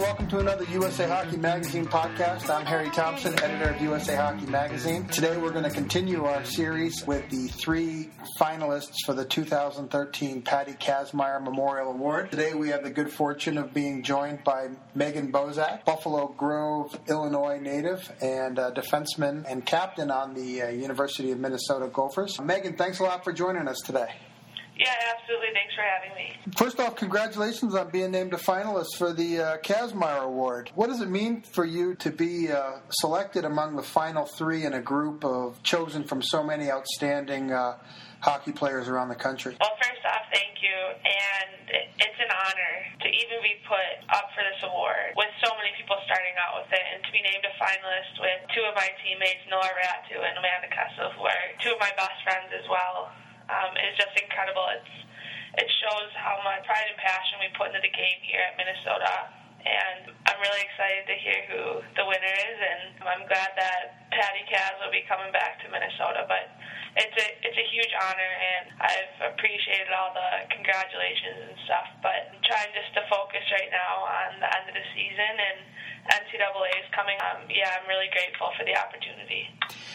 welcome to another USA Hockey Magazine podcast. I'm Harry Thompson, editor of USA Hockey Magazine. Today we're going to continue our series with the three finalists for the 2013 Patty Kazmaier Memorial Award. Today we have the good fortune of being joined by Megan Bozak, Buffalo Grove, Illinois native, and defenseman and captain on the University of Minnesota Gophers. Megan, thanks a lot for joining us today. Yeah, absolutely. Thanks for having me. First off, congratulations on being named a finalist for the Kazmaier Award. What does it mean for you to be selected among the final three in a group of chosen from so many outstanding hockey players around the country? Well, first off, thank you. And it's an honor to even be put up for this award with so many people starting out with it, and to be named a finalist with two of my teammates, Noah Ratu and Amanda Kessel, who are two of my best friends as well. Is just incredible. It shows how much pride and passion we put into the game here at Minnesota, and I'm really excited to hear who the winner is, and I'm glad that Patty Kaz will be coming back to Minnesota. But it's a huge honor, and I've appreciated all the congratulations and stuff, but I'm trying just to focus right now on the end of the season, and NCAA is coming. I'm really grateful for the opportunity.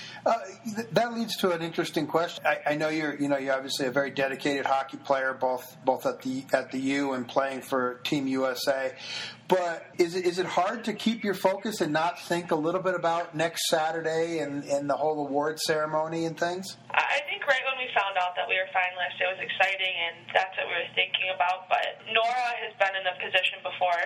That leads to an interesting question. I know you're obviously a very dedicated hockey player, both at the U and playing for Team USA. But is it hard to keep your focus and not think a little bit about next Saturday and the whole award ceremony and things? I think right when we found out that we were finalists, it was exciting, and that's what we were thinking about. But Nora has been in a position before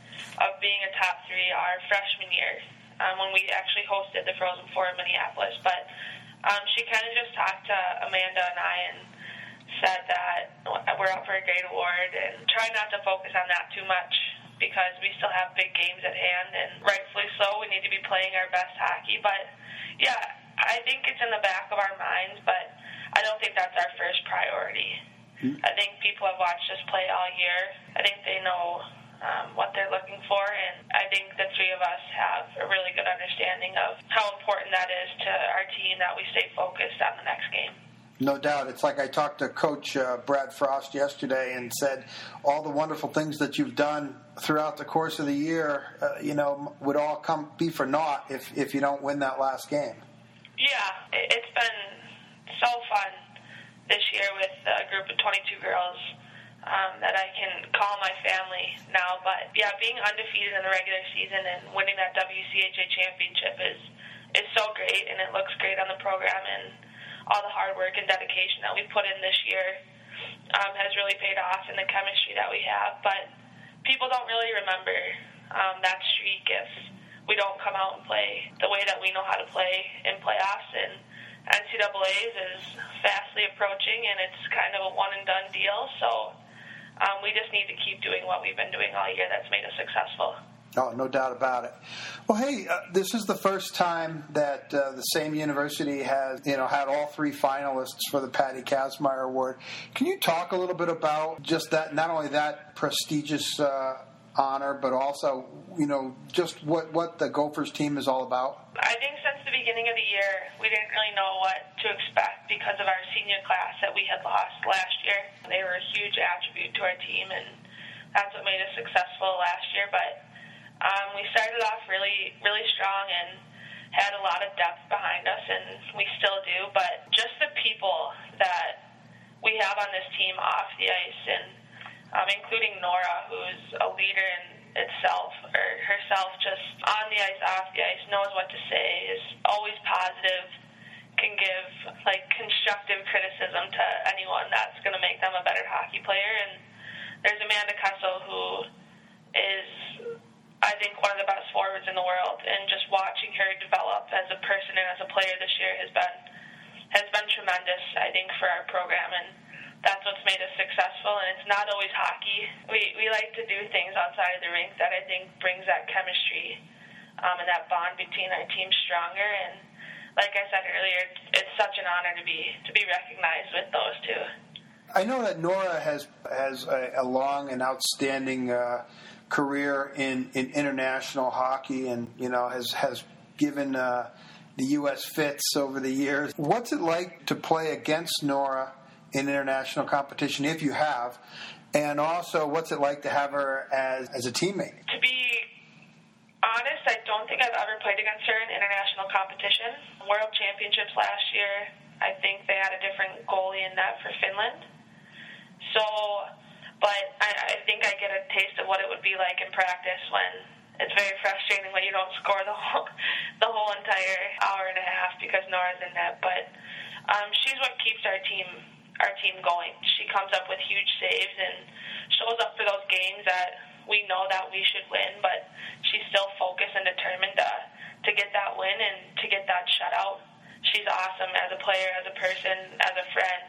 of being a top three our freshman year. When we actually hosted the Frozen Four in Minneapolis. But she kind of just talked to Amanda and I and said that we're up for a great award, and try not to focus on that too much because we still have big games at hand, and rightfully so, we need to be playing our best hockey. But, yeah, I think it's in the back of our minds, but I don't think that's our first priority. I think people have watched us play all year. I think they know what they're looking for, and I think the three of us have a really good understanding of how important that is to our team that we stay focused on the next game. No doubt. It's like I talked to Coach Brad Frost yesterday and said all the wonderful things that you've done throughout the course of the year, would all be for naught if you don't win that last game. Yeah, it's been so fun this year with a group of 22 girls. That I can call my family now. But, yeah, being undefeated in the regular season and winning that WCHA championship is so great, and it looks great on the program, and all the hard work and dedication that we put in this year has really paid off in the chemistry that we have. But people don't really remember that streak if we don't come out and play the way that we know how to play in playoffs, and NCAA's is fastly approaching, and it's kind of a one-and-done deal, so we just need to keep doing what we've been doing all year that's made us successful. Oh, no doubt about it. Well, hey, this is the first time that the same university has, had all three finalists for the Patty Kazmaier Award. Can you talk a little bit about just that, not only that prestigious honor, but also, just what the Gophers team is all about? I think since the beginning of the year, we didn't really know what to expect because of our senior class that we had lost last year. They were a huge attribute to our team, and that's what made us successful last year. But we started off really, really strong and had a lot of depth behind us, and we still do. But just the people that we have on this team off the ice, and including Nora, who's a leader in herself, just on the ice, off the ice, knows what to say, is always positive, can give constructive criticism to anyone that's going to make them a better hockey player. And there's Amanda Kessel, who is, I think, one of the best forwards in the world, and just watching her develop as a person and as a player this year has been tremendous, I think, for our program, and that's what's made us successful. And it's not always hockey. We like to do things outside of the rink that I think brings that chemistry and that bond between our teams stronger. And like I said earlier, it's such an honor to be recognized with those two. I know that Nora has a long and outstanding career in international hockey, and has given the U.S. fits over the years. What's it like to play against Nora in international competition, if you have? And also, what's it like to have her as a teammate? To be honest, I don't think I've ever played against her in international competition. World Championships last year, I think they had a different goalie in net for Finland. So, but I think I get a taste of what it would be like in practice when it's very frustrating when you don't score the whole entire hour and a half because Nora's in net. But she's what keeps our team going. She comes up with huge saves and shows up for those games that we know that we should win, but she's still focused and determined to get that win and to get that shutout. She's awesome as a player, as a person, as a friend.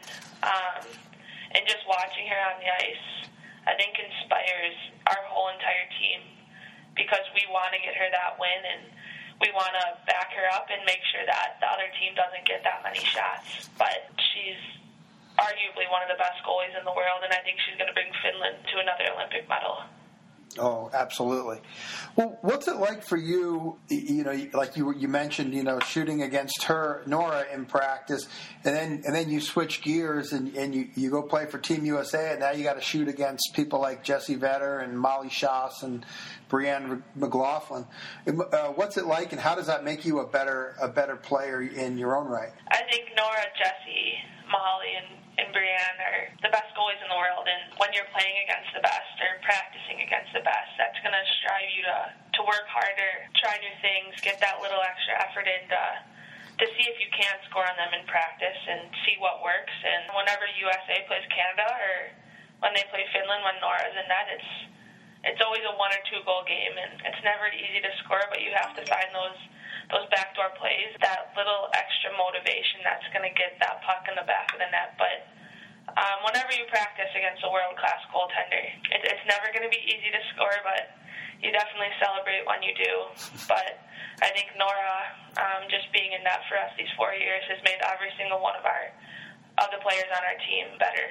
And just watching her on the ice, I think inspires our whole entire team because we want to get her that win and we want to back her up and make sure that the other team doesn't get that many shots. But she's arguably one of the best goalies in the world, and I think she's going to bring Finland to another Olympic medal. Oh, absolutely. Well, what's it like for you, like you mentioned, shooting against her, Nora, in practice, and then you switch gears and you go play for Team USA, and now you got to shoot against people like Jessie Vedder and Molly Schaas and Brianne McLaughlin. What's it like, and how does that make you a better player in your own right? I think Nora, Jessie, Molly, and Brianne are the best goalies in the world, and when you're playing against the best or practicing against the best, that's going to strive you to work harder, try new things, get that little extra effort in to see if you can score on them in practice and see what works. And whenever USA plays Canada or when they play Finland, when Nora's in net, it's always a 1 or 2 goal game, and it's never easy to score, but you have to find those backdoor plays, that little extra motivation that's going to get that puck in the back of the net. But whenever you practice against a world-class goaltender, it's never going to be easy to score, but you definitely celebrate when you do. But I think Nora, just being in net for us these 4 years, has made every single one of the players on our team better.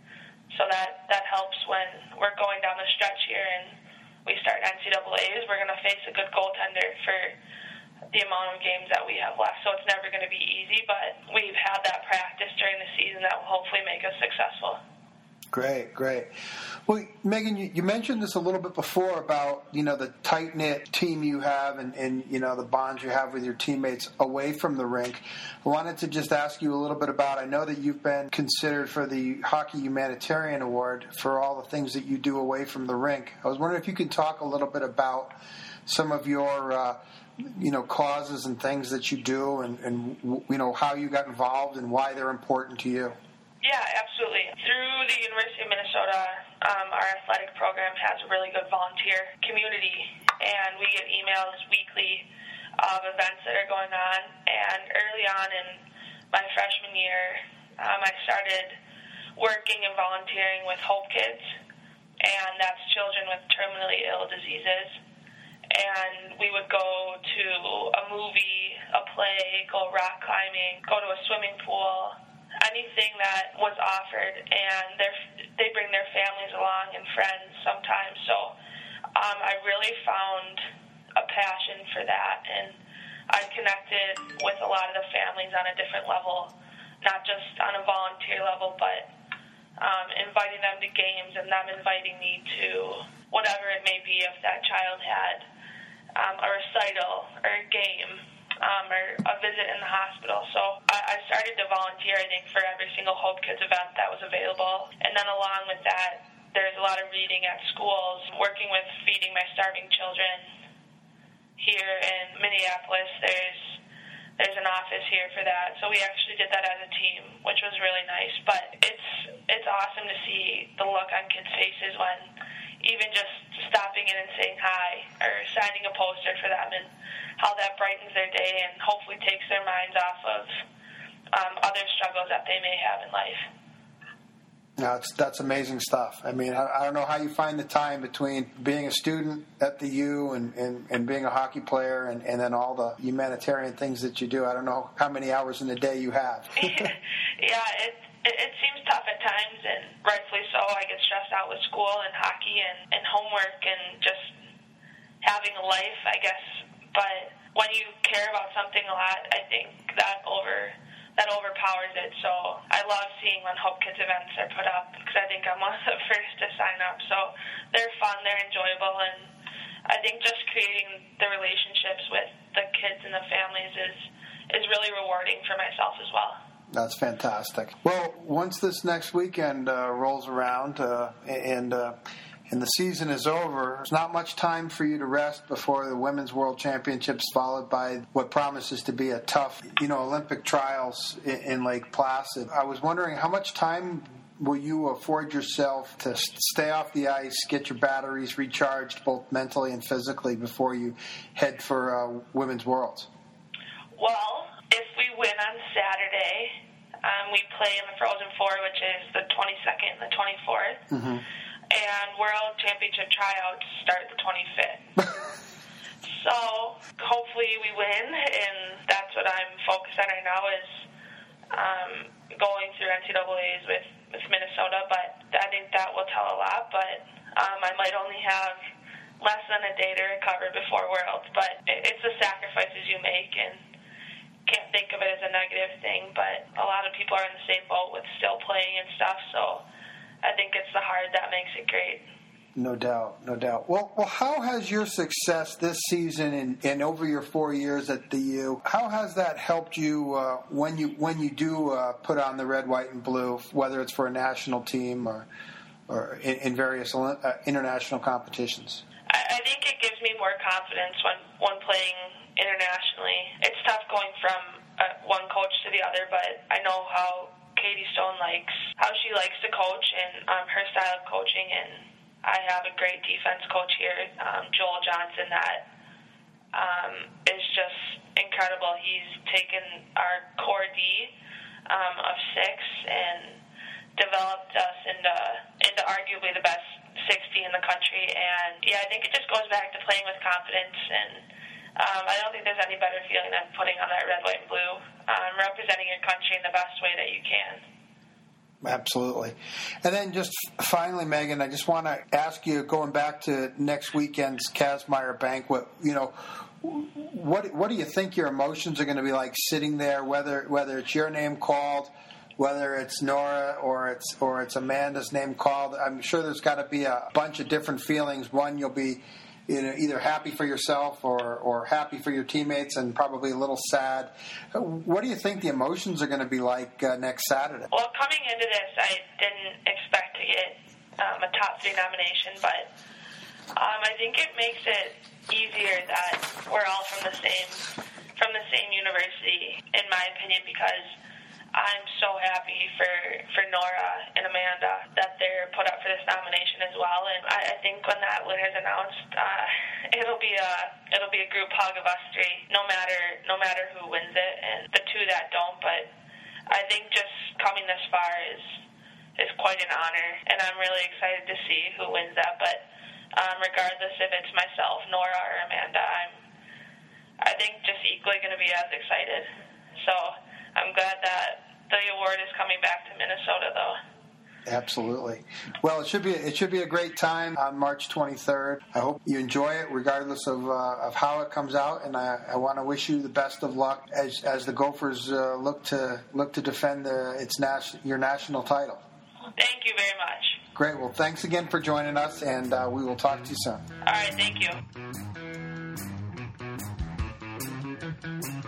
So that helps when we're going down the stretch here and we start NCAAs. We're going to face a good goaltender for the amount of games that we have left. So it's never going to be easy, but we've had that practice during the season that will hopefully make us successful. Great. Well, Megan, you mentioned this a little bit before about, the tight-knit team you have and the bonds you have with your teammates away from the rink. I wanted to just ask you a little bit about, I know that you've been considered for the Hockey Humanitarian Award for all the things that you do away from the rink. I was wondering if you could talk a little bit about some of your causes and things that you do and how you got involved and why they're important to you. Yeah, absolutely. Through the University of Minnesota, our athletic program has a really good volunteer community, and we get emails weekly of events that are going on. And early on in my freshman year, I started working and volunteering with Hope Kids, and that's children with terminally ill diseases. And we would go to a movie, a play, go rock climbing, go to a swimming pool, anything that was offered, and they bring their families along and friends sometimes. So I really found a passion for that, and I connected with a lot of the families on a different level, not just on a volunteer level, but inviting them to games and them inviting me to whatever it may be if that child had a recital or a game or a visit in the hospital. So I started to volunteer, I think, for every single Hope Kids event that was available. And then along with that, there's a lot of reading at schools, working with Feeding My Starving Children. Here in Minneapolis, there's an office here for that. So we actually did that as a team, which was really nice. But it's awesome to see the look on kids' faces when even just stopping in and saying hi or signing a poster for them, and how that brightens their day and hopefully takes their minds off of other struggles that they may have in life. No, that's amazing stuff. I mean, I don't know how you find the time between being a student at the U and being a hockey player and then all the humanitarian things that you do. I don't know how many hours in a day you have. Yeah, it seems tough at times, and rightfully so. I get stressed out with school and hockey and homework and just having a life, I guess. But when you care about something a lot, I think that overpowers it. So I love seeing when Hope Kids events are put up because I think I'm one of the first to sign up. So they're fun, they're enjoyable, and I think just creating the relationships with the kids and the families is really rewarding for myself as well. That's fantastic. Well, once this next weekend rolls around and the season is over, there's not much time for you to rest before the Women's World Championships, followed by what promises to be a tough, Olympic trials in Lake Placid. I was wondering, how much time will you afford yourself to stay off the ice, get your batteries recharged both mentally and physically before you head for Women's Worlds? Well, if we win on Saturday, we play in the Frozen Four, which is the 22nd and the 24th. Mm-hmm. And World Championship tryouts start the 25th. So hopefully we win, and that's what I'm focused on right now is going through NCAAs with Minnesota. But I think that will tell a lot. But I might only have less than a day to recover before Worlds. But it's the sacrifices you make, and can't think of it as a negative thing. But a lot of people are in the same boat with still playing and stuff. So I think it's the hard that makes it great. No doubt, no doubt. Well, how has your success this season and over your 4 years at the U, how has that helped you when you do put on the red, white, and blue, whether it's for a national team or in various international competitions? I think it gives me more confidence when playing internationally. It's tough going from one coach to the other, but I know how Katie Stone how she likes to coach and her style of coaching, and I have a great defense coach here, Joel Johnson, that is just incredible. He's taken our core D of 6 and developed us into arguably the best 60 in the country, and I think it just goes back to playing with confidence, and I don't think there's any better feeling than putting on that red, white, and blue, representing your country in the best way that you can. Absolutely. And then just finally, Megan, I just want to ask you, going back to next weekend's Kazmaier banquet, what do you think your emotions are going to be like sitting there, whether it's your name called, whether it's Nora or it's Amanda's name called? I'm sure there's got to be a bunch of different feelings. One, you'll be either happy for yourself or happy for your teammates, and probably a little sad. What do you think the emotions are going to be like next Saturday? Well, coming into this, I didn't expect to get a top 3 nomination, but I think it makes it easier that we're all from the same university, in my opinion, because I'm so happy for Nora and Amanda that they're put up for this nomination as well. And I think when that winner's announced, it'll be a group hug of us 3, no matter who wins it, and the 2 that don't. But I think just coming this far is quite an honor, and I'm really excited to see who wins that. But regardless if it's myself, Nora, or Amanda, I think just equally going to be as excited. So I'm glad that the award is coming back to Minnesota, though. Absolutely. Well, it should be a great time on March 23rd. I hope you enjoy it, regardless of how it comes out, and I want to wish you the best of luck as the Gophers look to defend your national title. Thank you very much. Great. Well, thanks again for joining us, and we will talk to you soon. All right. Thank you.